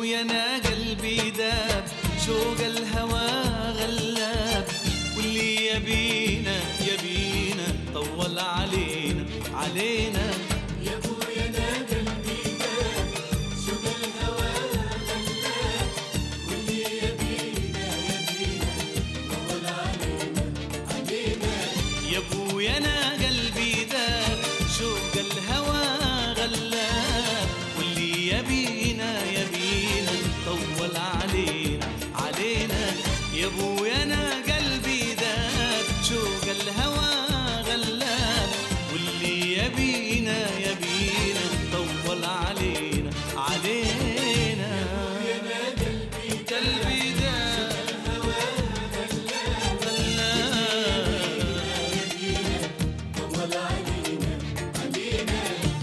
ابويا انا قلبي داب، شوق الهوى غلاب، واللي يبينا يبينا طول علينا علينا. يا ابويا انا قلبي داب، شوق الهوى غلاب، واللي يبينا يبينا طول علينا علينا. يا ابويا انا قلبي داب، شوق الهوى غلاب، واللي يبينا يبينا طول علينا علينا. يا ابويا انا قلبي داب، شوق الهوى غلاب، واللي يبينا يبينا طول علينا علينا. يا انا قلبي قلبي داب الهوى غلاب، غلاب. يبينا طول علينا علينا.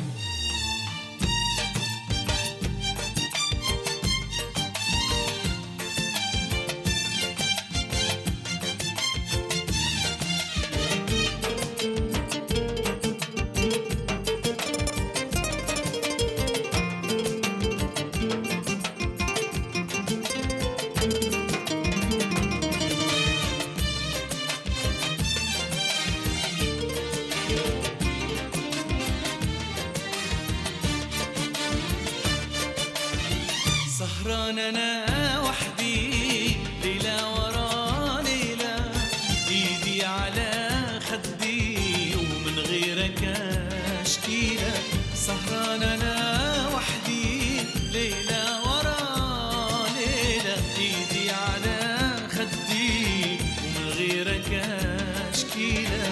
سهران انا وحدي ليلة ورا ليلة، ايدي على خدي ومن غيرك اشكيلة. سهران انا وحدي ليلة ورا ليلة، ايدي على خدي ومن غيرك اشكيلة.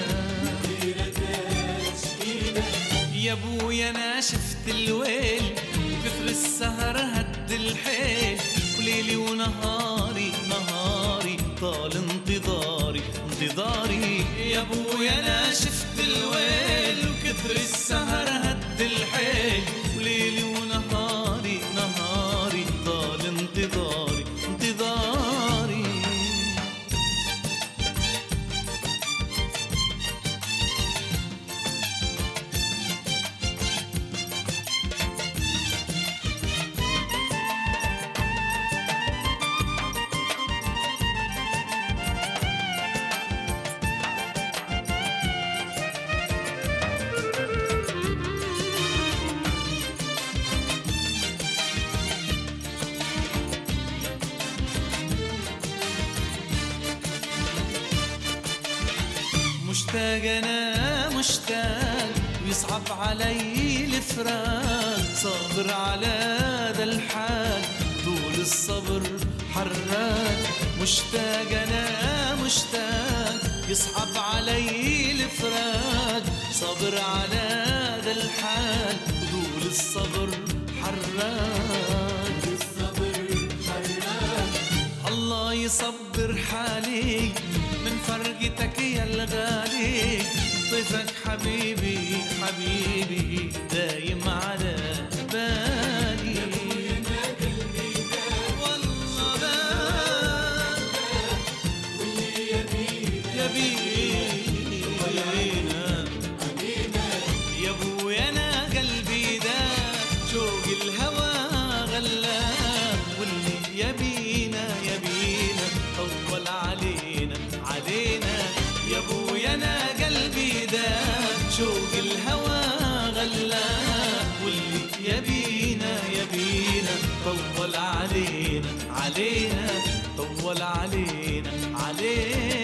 يا ابويا انا شفت الويل وكثر السهر هد الحيل، وليلي ونهاري نهاري طال انتظاري انتظاري. يا ابويا انا شفت الويل وكثر السهر هد الحيل، وليلي ونهاري نهاري طال انتظاري انتظاري. مشتاق انا مشتاق ويصعب علي الفراق، صابر على ذا الحال طول الصبر حراك. مشتاق انا مشتاق يصعب علي الفراق، صابر على ذا الحال طول الصبر حراك. الصبر حراك، الله يصبر حالي من فرقتك يا الغالي، طيفك حبيبي حبيبي دايم على بالي. انا قلبي داب، والله بال واللي يبينا يبينا علينا. يا ابويا انا قلبي داب، شوق الهوى غلاب، واللي يبينا يبينا طول علينا علينا. يا ابويا انا قلبي داب، شوق الهوى غلاب، واللي يبينا يبينا طول علينا علينا طول علينا علينا.